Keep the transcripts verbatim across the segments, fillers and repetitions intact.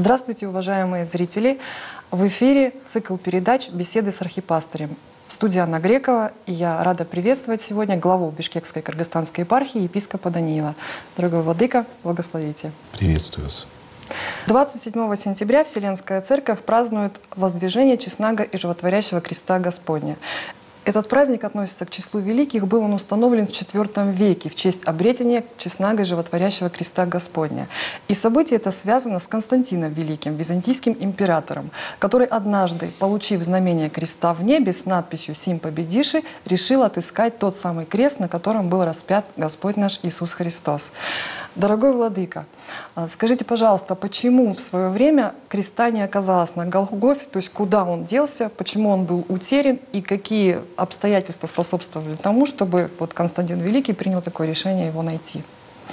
Здравствуйте, уважаемые зрители! В эфире цикл передач «Беседы с архипастырем». В студии Анна Грекова, и я рада приветствовать сегодня главу Бишкекской Кыргызстанской епархии епископа Даниила. Дорогой владыка, благословите. Приветствую вас. двадцать седьмого сентября Вселенская Церковь празднует воздвижение Честного и Животворящего Креста Господня. Этот праздник относится к числу великих, был он установлен в четвёртом веке в честь обретения Честного и Животворящего Креста Господня. И событие это связано с Константином Великим, византийским императором, который однажды, получив знамение креста в небе с надписью «Сим победиши», решил отыскать тот самый крест, на котором был распят Господь наш Иисус Христос. Дорогой владыка, скажите, пожалуйста, почему в свое время креста не оказалось на Голгофе, то есть куда он делся, почему он был утерян и какие обстоятельства способствовали тому, чтобы вот Константин Великий принял такое решение его найти?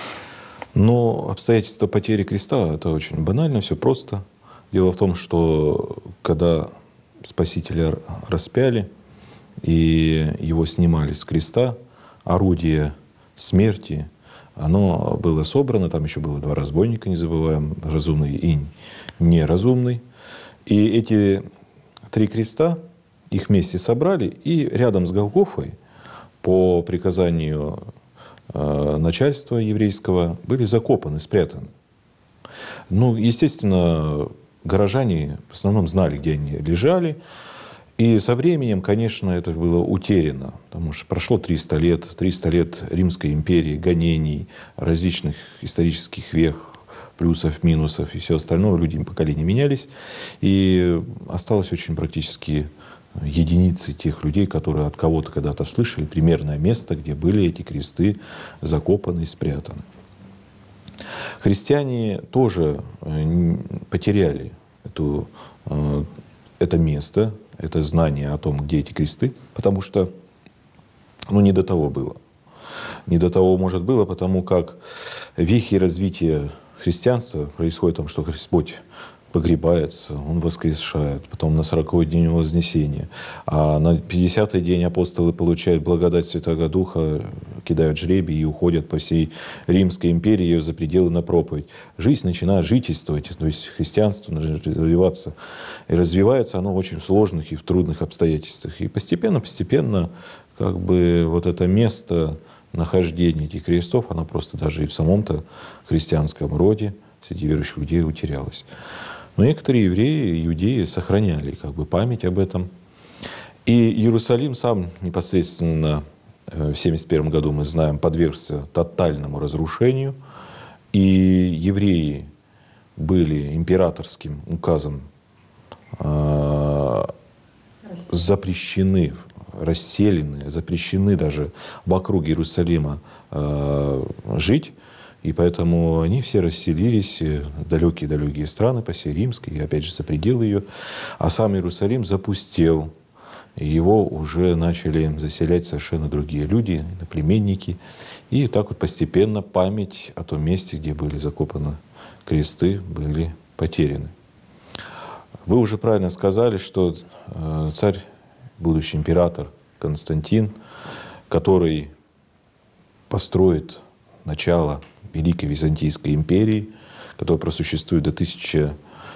Но обстоятельства потери креста — это очень банально, все просто. Дело в том, что когда Спасителя распяли и его снимали с креста, орудие смерти, оно было собрано, там еще было два разбойника, не забываем, разумный и неразумный. И эти три креста, их вместе собрали, и рядом с Голгофой, по приказанию э, начальства еврейского, были закопаны, спрятаны. Ну, естественно, горожане в основном знали, где они лежали. И со временем, конечно, это было утеряно, потому что прошло триста лет, триста лет Римской империи, гонений, различных исторических вех, плюсов, минусов и все остальное. Люди, поколения менялись, и осталось очень практически единицы тех людей, которые от кого-то когда-то слышали примерное место, где были эти кресты закопаны и спрятаны. Христиане тоже потеряли эту, это место, это знание о том, где эти кресты, потому что ну, не до того было. Не до того, может, было, потому как вехи развития христианства происходит в том, что Господь погребается, Он воскрешает, потом на сороковой день Вознесения, а на пятидесятый день апостолы получают благодать Святого Духа, кидают жребий и уходят по всей Римской империи, ее за пределы на проповедь. Жизнь начинает жительствовать, то есть христианство начинает развиваться. И развивается оно в очень сложных и в трудных обстоятельствах. И постепенно-постепенно как бы вот это место нахождения этих крестов, оно просто даже и в самом-то христианском роде среди верующих людей утерялось. Но некоторые евреи, иудеи сохраняли как бы память об этом. И Иерусалим сам непосредственно в семьдесят первом году, мы знаем, подвергся тотальному разрушению. И евреи были императорским указом э, запрещены, расселены, запрещены даже вокруг Иерусалима э, жить. И поэтому они все расселились в далекие-далекие страны, по всей Римской, и опять же за пределы ее. А сам Иерусалим запустел. И его уже начали заселять совершенно другие люди, иноплеменники. И так вот постепенно память о том месте, где были закопаны кресты, были потеряны. Вы уже правильно сказали, что царь, будущий император Константин, который построит начало Великой Византийской империи, которая просуществует до тысяча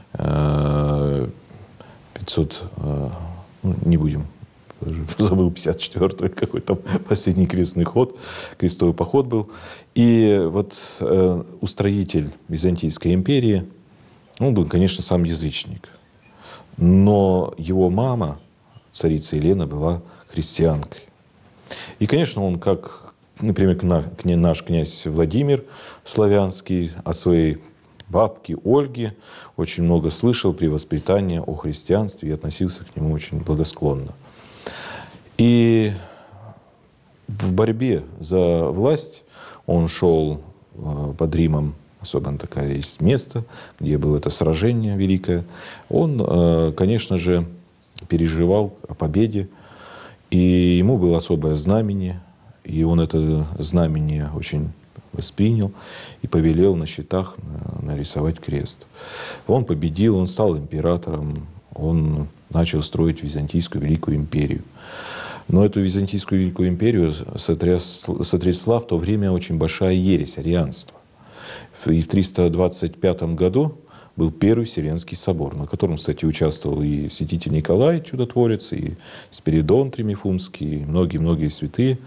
пятьсот, ну, не будем, забыл, пятьдесят четвёртый какой-то последний крестный ход, крестовый поход был. И вот э, устроитель Византийской империи, он был, конечно, сам язычник. Но его мама, царица Елена, была христианкой. И, конечно, он как... Например, наш князь Владимир Славянский о своей бабке Ольге очень много слышал при воспитании о христианстве и относился к нему очень благосклонно. И в борьбе за власть он шел под Римом, особенно такое есть место, где было это сражение великое. Он, конечно же, переживал о победе, и ему было особое знамение. И он это знамение очень воспринял и повелел на щитах нарисовать крест. Он победил, он стал императором, он начал строить Византийскую Великую империю. Но эту Византийскую Великую империю сотряс, сотрясла в то время очень большая ересь, арианство. И в триста двадцать пятом году был Первый Вселенский собор, на котором, кстати, участвовал и святитель Николай Чудотворец, и Спиридон Тримифунский, и многие-многие святые.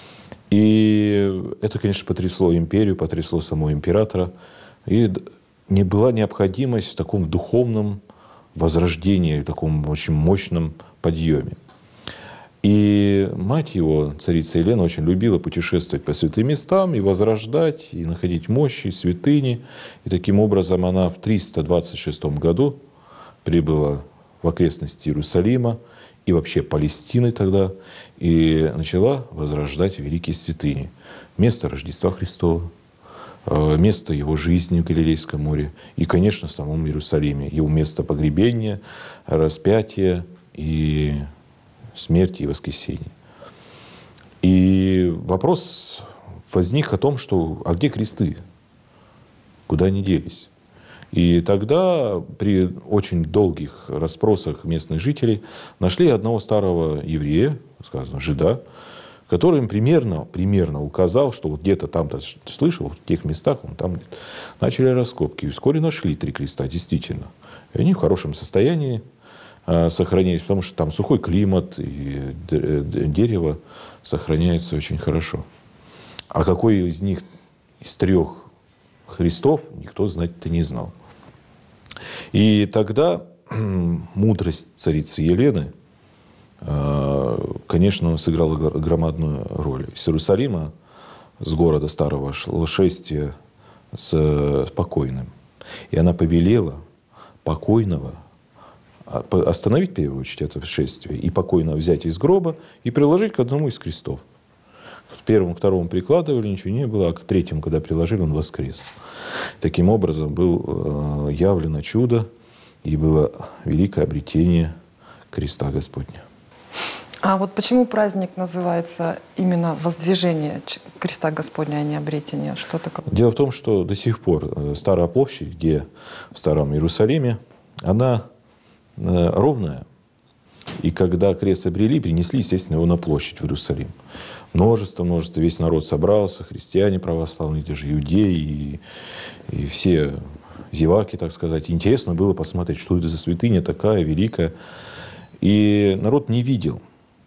И это, конечно, потрясло империю, потрясло самого императора. И не была необходимость в таком духовном возрождении, в таком очень мощном подъеме. И мать его, царица Елена, очень любила путешествовать по святым местам и возрождать, и находить мощи, святыни. И таким образом она в триста двадцать шестом году прибыла в окрестности Иерусалима и вообще Палестины тогда, и начала возрождать великие святыни. Место Рождества Христова, место его жизни в Галилейском море и, конечно, в самом Иерусалиме, его место погребения, распятия и смерти и воскресения. И вопрос возник о том, что а где кресты? Куда они делись? И тогда при очень долгих расспросах местных жителей нашли одного старого еврея, сказано, жида, который им примерно, примерно указал, что вот где-то там-то слышал, в тех местах, он там начали раскопки. И вскоре нашли три креста, действительно. И они в хорошем состоянии сохранялись, потому что там сухой климат, и дерево сохраняется очень хорошо. А какой из них, из трех Христов, никто знать-то не знал. И тогда мудрость царицы Елены, конечно, сыграла громадную роль. Из Иерусалима, с города Старого, шло шествие с покойным. И она повелела покойного остановить, в первую очередь, это шествие, и покойно взять из гроба и приложить к одному из крестов. К первому, к второму прикладывали, ничего не было, а к третьему, когда приложили, он воскрес. Таким образом, было явлено чудо, и было великое обретение креста Господня. А вот почему праздник называется именно воздвижение креста Господня, а не обретение? Что такое? Дело в том, что до сих пор Старая площадь, где в Старом Иерусалиме, она ровная. И когда крест обрели, принесли, естественно, его на площадь в Иерусалим. Множество, множество, весь народ собрался, христиане православные, даже иудеи, и, и все зеваки, так сказать. Интересно было посмотреть, что это за святыня такая великая. И народ не видел.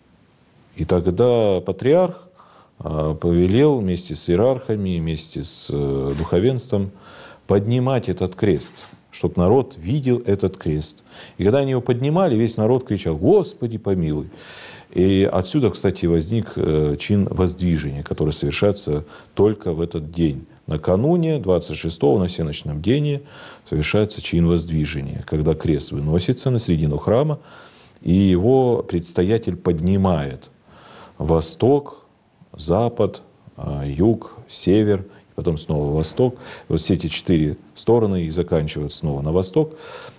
И тогда патриарх повелел вместе с иерархами, вместе с духовенством поднимать этот крест, чтобы народ видел этот крест. И когда они его поднимали, весь народ кричал: «Господи, помилуй!» И отсюда, кстати, возник чин воздвижения, который совершается только в этот день. Накануне, двадцать шестого, на всеночном дении, совершается чин воздвижения, когда крест выносится на середину храма, и его предстоятель поднимает восток, запад, юг, север, потом снова восток. Вот все эти четыре стороны и заканчивают снова на восток.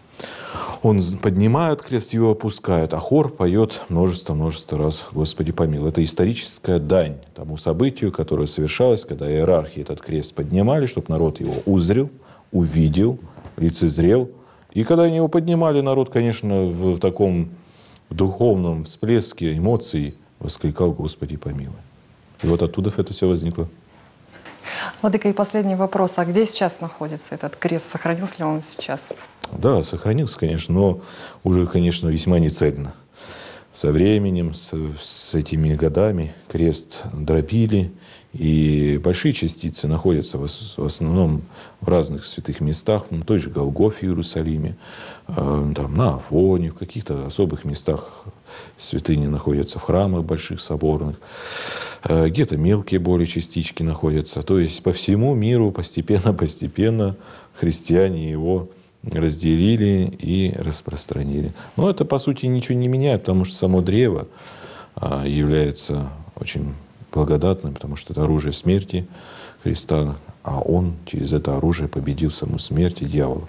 Он поднимает крест, его опускает, а хор поет множество-множество раз «Господи помилуй». Это историческая дань тому событию, которое совершалось, когда иерархи этот крест поднимали, чтобы народ его узрел, увидел, лицезрел. И когда они его поднимали, народ, конечно, в таком духовном всплеске эмоций воскликал «Господи помилуй». И вот оттуда это все возникло. Владыка, и последний вопрос. А где сейчас находится этот крест? Сохранился ли он сейчас? Да, сохранился, конечно, но уже, конечно, весьма нецельно. Со временем, с, с этими годами крест дробили, и большие частицы находятся в, в основном в разных святых местах, в той же Голгофе в Иерусалиме, э, там, на Афоне, в каких-то особых местах святыни находятся в храмах больших соборных, э, где-то мелкие более частички находятся. То есть по всему миру постепенно-постепенно христиане его разделили и распространили. Но это, по сути, ничего не меняет, потому что само древо э, является очень благодатным, потому что это оружие смерти Христа, а Он через это оружие победил саму смерть и дьявола.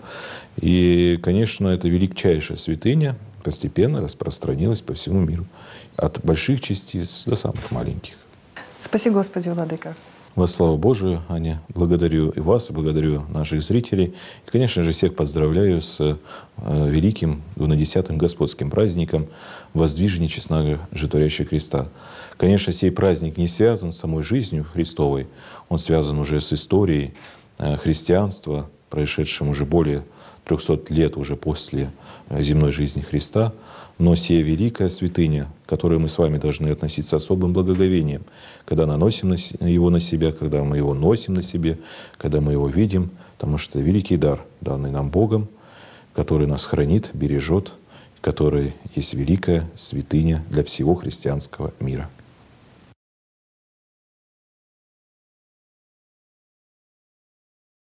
И, конечно, эта величайшая святыня постепенно распространилась по всему миру. От больших частиц до самых маленьких. Спаси Господи, Владыка. Во славу Божию, Аня, благодарю и вас, и благодарю наших зрителей. И, конечно же, всех поздравляю с э, великим двунадесятым господским праздником воздвижения честного животворящего креста. Конечно, сей праздник не связан с самой жизнью Христовой, он связан уже с историей э, христианства, происшедшим уже более трехсот лет уже после земной жизни Христа, но сия великая святыня, к которой мы с вами должны относиться особым благоговением, когда наносим его на себя, когда мы его носим на себе, когда мы его видим, потому что великий дар, данный нам Богом, который нас хранит, бережет, который есть великая святыня для всего христианского мира.